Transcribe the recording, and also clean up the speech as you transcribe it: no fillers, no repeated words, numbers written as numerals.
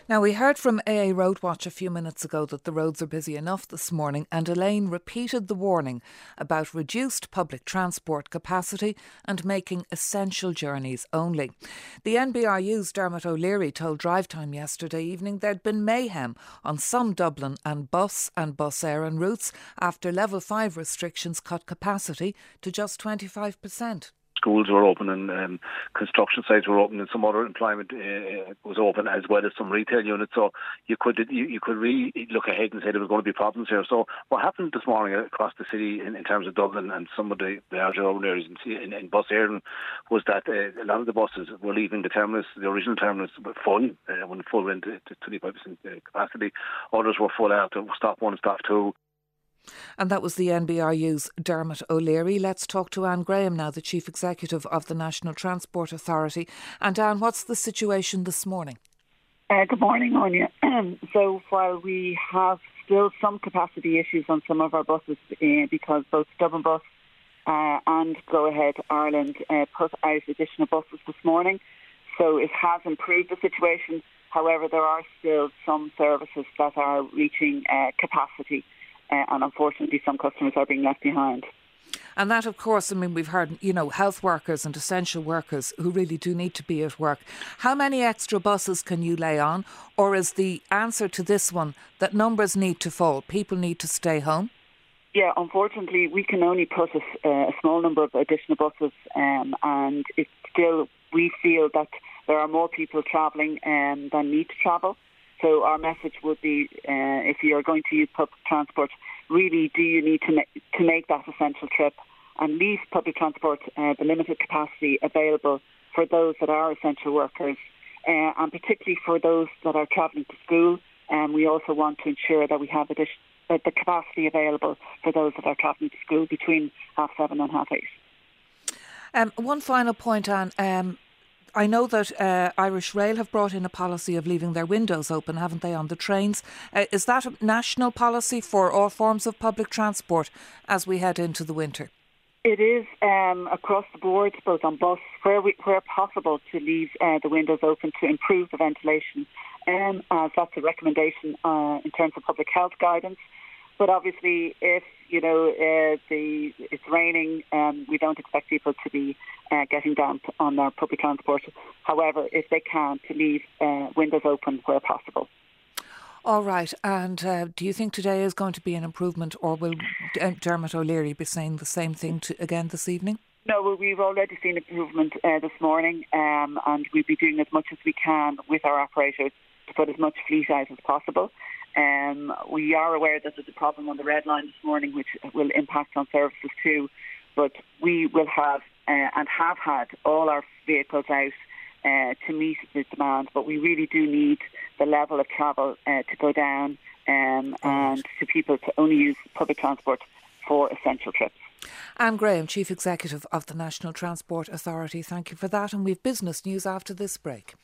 Now, we heard from AA Roadwatch a few minutes ago that the roads are busy enough this morning, and Elaine repeated the warning about reduced public transport capacity and making essential journeys only. The NBRU's Dermot O'Leary told Drive Time yesterday evening there'd been mayhem on some Dublin and Bus Éireann routes after Level 5 restrictions cut capacity to just 25%. Schools were open and construction sites were open and some other employment was open, as well as some retail units. So you could really look ahead and say there was going to be problems here. So what happened this morning across the city in terms of Dublin and some of the larger urban areas in Bus Éireann was that a lot of the buses were leaving the terminus, the original terminus, full, when full went to 25% capacity. Others were full after stop one, stop two. And that was the NBRU's Dermot O'Leary. Let's talk to Anne Graham now, the Chief Executive of the National Transport Authority. And Anne, what's the situation this morning? Good morning, Anya. So while we have still some capacity issues on some of our buses because both Dublin Bus and Go Ahead Ireland put out additional buses this morning, so it has improved the situation. However, there are still some services that are reaching capacity. And unfortunately, some customers are being left behind. And that, of course, I mean, we've heard, health workers and essential workers who really do need to be at work. How many extra buses can you lay on? Or is the answer to this one that numbers need to fall, people need to stay home? Yeah, unfortunately, we can only put a small number of additional buses, and it's still, we feel that there are more people travelling than need to travel. So our message would be, if you're going to use public transport, really do you need to make that essential trip and leave public transport, the limited capacity available for those that are essential workers, and particularly for those that are travelling to school. And we also want to ensure that we have the capacity available for those that are travelling to school between 7:30 and 8:30. One final point, Anne. I know that Irish Rail have brought in a policy of leaving their windows open, haven't they, on the trains? Is that a national policy for all forms of public transport as we head into the winter? It is across the board, both on bus, where possible, to leave the windows open to improve the ventilation. As that's a recommendation in terms of public health guidance. But obviously, if it's raining, we don't expect people to be getting damp on their public transport. However, if they can, to leave windows open where possible. All right. And do you think today is going to be an improvement, or will Dermot O'Leary be saying the same thing again this evening? No, well, we've already seen improvement this morning, and we'll be doing as much as we can with our operators to put as much fleet out as possible. We are aware that there's a problem on the Red Line this morning, which will impact on services too. But we will have and have had all our vehicles out to meet the demand. But we really do need the level of travel to go down and to people to only use public transport for essential trips. Anne Graham, Chief Executive of the National Transport Authority, thank you for that. And we've business news after this break.